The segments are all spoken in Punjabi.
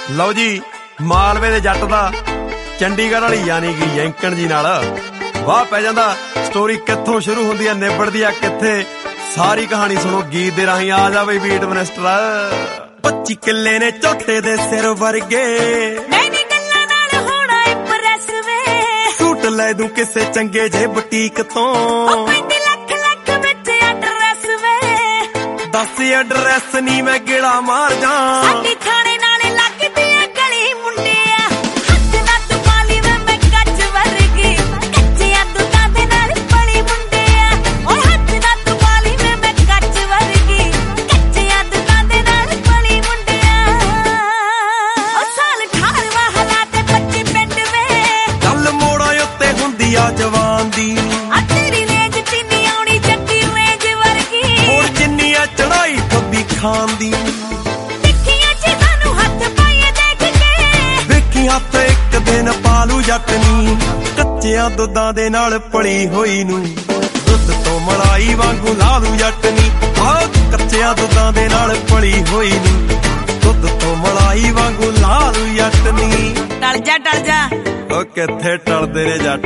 ਲਓ ਜੀ ਮਾਲਵੇ ਦੇ ਜੱਟ ਦਾ ਚੰਡੀਗੜ੍ਹ ਵਾਲੀ ਯਾਨੀ ਕਿ ਜੈਂਕਣ ਜੀ ਨਾਲ ਵਾਹ ਪੈ ਜਾਂਦਾ। ਸਟੋਰੀ ਕਿੱਥੋਂ ਸ਼ੁਰੂ ਹੁੰਦੀ ਆ ਨਿਬੜਦੀ ਆ ਕਿੱਥੇ, ਸਾਰੀ ਕਹਾਣੀ ਸੁਣੋ ਗੀਤ ਦੇ ਰਾਹੀਂ। ਆ ਜਾ ਬਈ ਬੀਟ ਮਿਨਿਸਟਰ। 25 ਕਿੱਲੇ ਨੇ ਝੋਟੇ ਦੇ ਸਿਰ ਵਰਗੇ, ਨਹੀਂ ਗੱਲਾਂ ਨਾਲ ਹੋਣਾ ਇੰਪ੍ਰੈਸ ਵੇ। ਸੂਟ ਲੈ ਦੂੰ ਕਿਸੇ ਚੰਗੇ ਜੇ ਬੁਟੀਕ ਤੋਂ, 5 ਲੱਖ ਵਿੱਚ ਐਡਰੈਸ ਵੇ। ਦੱਸ ਐਡਰੈਸ ਨਹੀਂ ਮੈਂ ਗੇੜਾ ਮਾਰ ਜਾ। ਸਾਡੀ ਥਾਣੇ ਨਾਲੇ ਲੱਗਦੀ ਆ ਗਲੀ ਮੁੰਡਿਆ, ਹੱਥ ਨਾਲ ਤੂੰ ਪਾਲੀ ਵੇ ਮੈਂ ਕੱਚ ਵਰਗੀ। ਕੱਚਿਆਂ ਦੁੱਧਾਂ ਦੇ ਨਾਲ ਪਲੀ ਮੁੰਡਿਆ, ਓਏ ਹੱਥ ਨਾਲ ਤੂੰ ਪਾਲੀ ਵੇ ਮੈਂ ਕੱਚ ਵਰਗੀ। ਕੱਚਿਆਂ ਦੁੱਧਾਂ ਦੇ ਨਾਲ ਪਲੀ ਮੁੰਡਿਆ। ਓ ਸਾਲ 18ਵਾਂ ਹਾਲਾਤ 25 ਪਿੰਡ ਵੇ। ਗੱਲ ਮੋੜਾਂ ਉੱਤੇ ਹੁੰਦੀ ਆ ਜਵਾਨ ਦੀ, ਆ ਤੇਰੀ ਰੇਂਜ ਚ ਨੀ ਆਉਣੀ ਜੱਟੀ ਰੇਂਜ ਵਰਗੀ। ਹੋਰ ਜਿੰਨੀ ਆ ਚੜਾਈ ਖੱਬੀ ਖਾਨ ਦੀ। ਦੇਖੀਆਂ ਚ ਸਾਨੂੰ ਹੱਥ ਪਾਈਏ ਦੇਖ ਕੇ, ਵੇਖੀ ਹੱਥ ਇੱਕ ਦਿਨ ਪਾਲੂ ਜੱਟ ਨੀ। ਕੱਚਿਆਂ ਦੁੱਧਾਂ ਦੇ ਨਾਲ ਪਲੀ ਹੋਈ ਨੂੰ, ਦੁੱਧ ਤੋਂ ਮਲਾਈ ਵਾਂਗੂ ਲਾਲੂ ਜੱਟ ਨੀ। ਆਹ ਕੱਚਿਆਂ ਦੁੱਧਾਂ ਦੇ ਨਾਲ ਪਲੀ ਹੋਈ ਨੂੰ, ਦੁੱਧ ਤੋਂ ਮਲਾਈ ਵਾਂਗੂ ਲਾਲੂ ਜੱਟ ਨੀ। ਟਲ ਜਾ ਉਹ ਕਿੱਥੇ ਟਲਦੇ ਨੇ ਜੱਟ।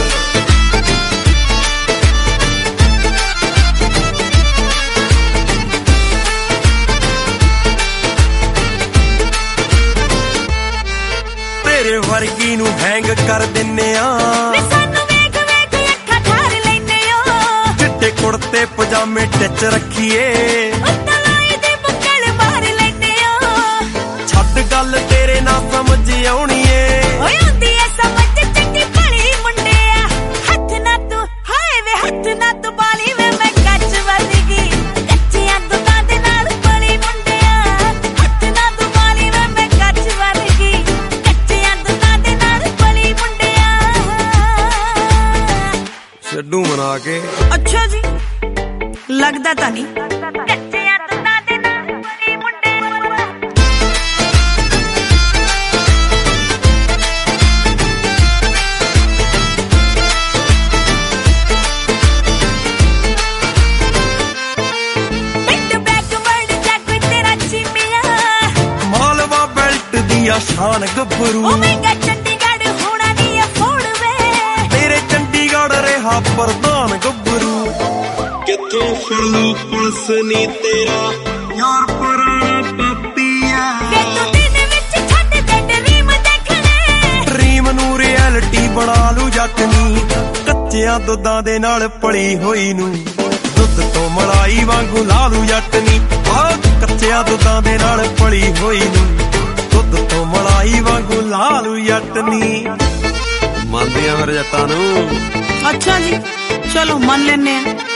ਤੇਰੇ ਵਰਗੀ ਨੂੰ ਹੈਂਗ ਕਰ ਦਿੰਨੇ ਆ, ਵੇ ਸਾਨੂੰ ਵੇਖ ਅੱਖਾਂ ਠਾਰ ਲੈਨੇ ਓ। ਚਿੱਟੇ ਕੁੜਤੇ ਪਜਾਮੇ ਟਿਚ ਰੱਖੀਏ, ਤਲਾਈ ਦੇ ਬੁੱਕਲ ਮਾਰ ਲੈਨੇ ਓ। ਛੱਡ ਗੱਲ ਤੇਰੇ ਨਾਲ ਸਮਝ ਆਉਣੀ ਏ। ਓਏ ਹੁੰਦੀ ਐ ਸਮਝ ਚੰਗੀ ਭਲੀ ਮੁੰਡਿਆ, ਹੱਥ ਨਾ ਤੂੰ ਹਾਏ ਵੇ ਹੱਥ ਨਾ ਤੂੰ ਬਾਲੀ ਵੇ ਮੈਂ ਕੱਚ ਵਰਗੀ। ਕੱਚਿਆਂ ਦੁੱਧਾਂ ਦੇ ਨਾਲ ਪਲੀ ਮੁੰਡਿਆ, ਹੱਥ ਨਾ ਤੂੰ ਬਾਲੀ ਵੇ ਮੈਂ ਕੱਚ ਵਰਗੀ। ਕੱਚਿਆਂ ਦੁੱਧਾਂ ਦੇ ਨਾਲ ਪਲੀ ਮੁੰਡਿਆ। ਛੱਡੂ ਮਨਾ ਕੇ। ਅੱਛਾ ਜੀ ਲੱਗਦਾ ਤਾਂ ਨਹੀਂ। ਕੱਚਿਆਂ ਦੁੱਧਾਂ ਦੇ ਨਾਲ ਪਲੀ ਮੁੰਡਿਆ। ਮਾਲਵਾ ਬੈਲਟ ਦੀ ਆ ਸ਼ਾਨ ਗੱਭਰੂ, ਓਮੇਗਾ ਚੰਡੀਗੜ੍ਹ ਹੋਣਾ ਨੀ ਅਫੋਰਡ ਵੇ। ਤੇਰੇ ਚੰਡੀਗੜ੍ਹ ਰਿਹਾ ਪ੍ਰਧਾਨ ਗੱਭਰੂ। ਕਿੱਥੋਂ ਫੜੂ ਪੁਲਿਸ ਨੀ ਤੇਰਾ ਯਾਰ ਪੁਰਾਣਾ ਪਾਪੀਆ। ਵੇ ਤੂੰ ਦਿਨ ਵਿੱਚ ਛੱਡ ਦੇ ਡਰੀਮ ਦੇਖਣੇ, ਡਰੀਮ ਨੂੰ ਰਿਐਲਿਟੀ ਬਣਾ ਲੂ ਜੱਟ ਨੀ। ਕੱਚਿਆਂ ਦੁੱਧਾਂ ਦੇ ਨਾਲ ਪਲੀ ਹੋਈ ਨੂੰ, ਦੁੱਧ ਤੋਂ ਮਲਾਈ ਵਾਂਗੂ ਲਾਲੂ ਜੱਟ ਨੀ। ਆਹ ਕੱਚਿਆਂ ਦੁੱਧਾਂ ਦੇ ਨਾਲ ਪਲੀ ਹੋਈ ਨੂੰ, ਦੁੱਧ ਤੋਂ ਮਲਾਈ ਵਾਂਗੂ ਲਾਲੂ ਜੱਟ ਨੀ। ਮੰਨਦੇ ਆ ਮੇਰੇ ਜੱਟਾਂ ਨੂੰ। ਅੱਛਾ ਜੀ ਚਲੋ ਮੰਨ ਲੈਨੇ ਆ।